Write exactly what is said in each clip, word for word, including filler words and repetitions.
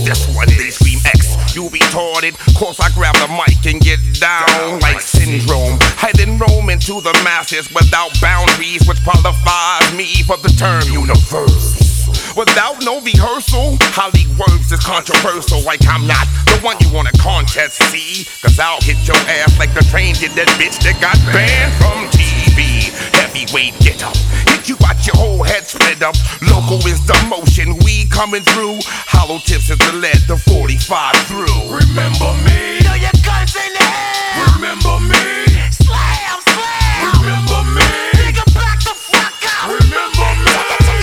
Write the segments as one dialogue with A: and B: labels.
A: this one, they scream X. You retarded, course I grab the mic and get down like Syndrome. I then roam into the masses without boundaries, which qualifies me for the term universe. Without no rehearsal, how leak words is controversial. Like I'm not the one you wanna contest, see? Cause I'll hit your ass like the train did that bitch that got banned from T V. Heavyweight get up, hit you got your whole head split up. Local is the motion, we coming through. Hollow tips is the lead, the forty-five through. Remember me?
B: Throw your guns in the air.
A: Remember me?
B: Slam, slam.
A: Remember me?
B: Nigga, back the fuck out.
A: Remember me?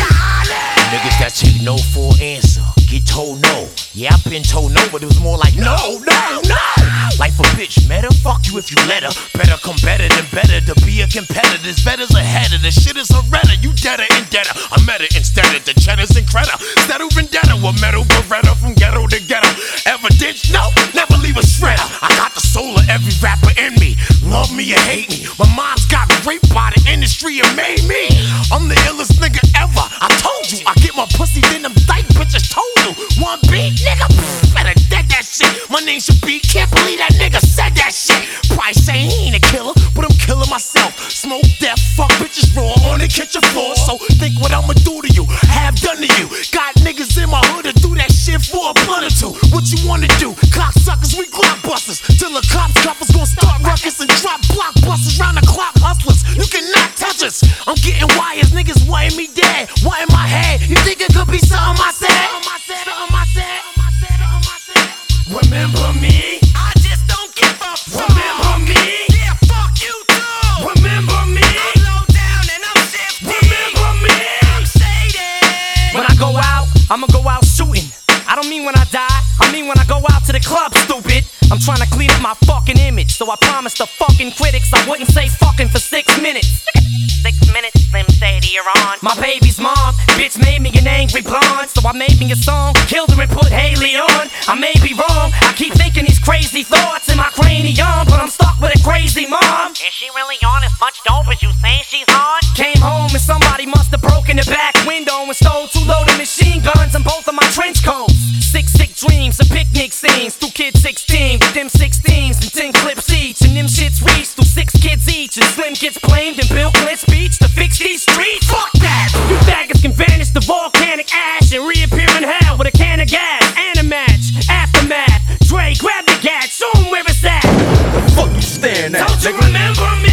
C: Niggas that take no for an answer, get told no. Yeah, I've been told no, but it was more like no, no, no. Life a bitch, meta, fuck you if you let her. Better come better than better to be a competitor. This better's ahead of the shit is a redder. You deader and deader. I met it instead of the cheddars and credit. Settle vendetta with metal beretta from ghetto to ghetto. Evidence, no, never leave a shredder. I got the soul of every rapper in me. Love me or hate me. My mom's got raped by the industry and made me. I'm the illest nigga ever. I told you, I get my pussy, then them dyke bitches told you. One beat, nigga, pff, better dead that shit. My name should be, can't believe that nigga said that shit. Probably say he ain't a killer, but I'm killing myself. Smoke death, fuck bitches raw on the kitchen floor. So think what I'ma do to you, have done to you. Got niggas in my hood to do that shit for a blunt or two. What you wanna do? Cocksuckers, we blockbusters. Till the cops coppers gon' start ruckus and drop blockbusters round the clock hustlers. You cannot touch us. I'm getting wires, niggas wanting me dead. What in my head? You think it could be something I said? Something I said, something I said, something I said, something I said. Remember me? I just don't give a fuck. Remember me? Yeah, fuck you too. Remember me? I'm low down and I'm shifty. Remember me? I'm shaded. When I go out, I'ma go out shooting. I don't mean when I die, I mean when I go out to the club, stupid. I'm trying to clean up my fucking image, so I promised the fucking critics I wouldn't say fucking for six minutes.
B: Six minutes, Slim Shady, you're on.
C: My baby's mom, bitch made me an angry blonde, so I made me a song, killed her and put Haley on. I may be wrong, I keep thinking these crazy thoughts in my cranium, but I'm stuck with a crazy mom.
B: Is she really on as much dope as you say she's on?
C: Came home and somebody must have broken the back window and stole two loaded machine guns and both of my trench coats. Six sick dreams and picnic scenes, two kids sixteen with them sixteens and ten clips each, and them shits reach through six kids each, and Slim gets blamed and Bill Clinton speech to fix these streets. Fuck that! You faggots can vanish the volcanic ash and reappear in hell with a can of gas and a match. Aftermath, Dre, grab the gat, show 'em where it's at.
A: Fuck you staring at?
C: Don't you remember me?